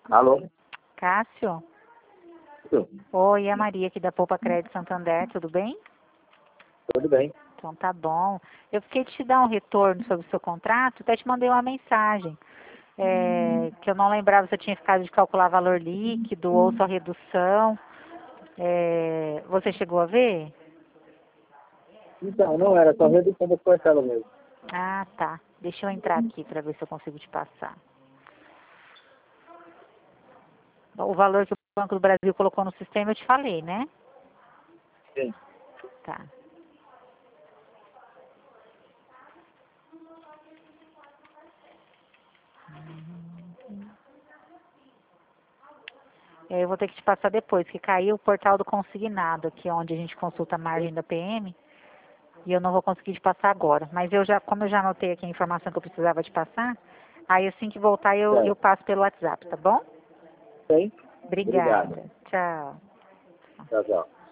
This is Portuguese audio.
Alô? Cássio? Tudo Oi, é a Maria aqui da Poupa Crédito Santander, tudo bem? bem? Então tá bom. Eu fiquei de te dar um retorno sobre o seu contrato, até te mandei uma mensagem. Que eu não lembrava se eu tinha ficado de calcular valor líquido ou só redução. Você chegou a ver? Então, não era só redução da parcela mesmo. Ah, tá. Deixa eu entrar aqui para ver se eu consigo te passar. O valor que o Banco do Brasil colocou no sistema eu te falei, né? Sim. Tá. Eu vou ter que te passar depois, que caiu o portal do consignado, aqui onde a gente consulta a margem da PM, e eu não vou conseguir te passar agora. Mas como eu já anotei aqui a informação que eu precisava te passar, aí assim que voltar eu passo pelo WhatsApp, tá bom? Sim? Obrigada. Obrigado. Tchau. Tchau, tchau.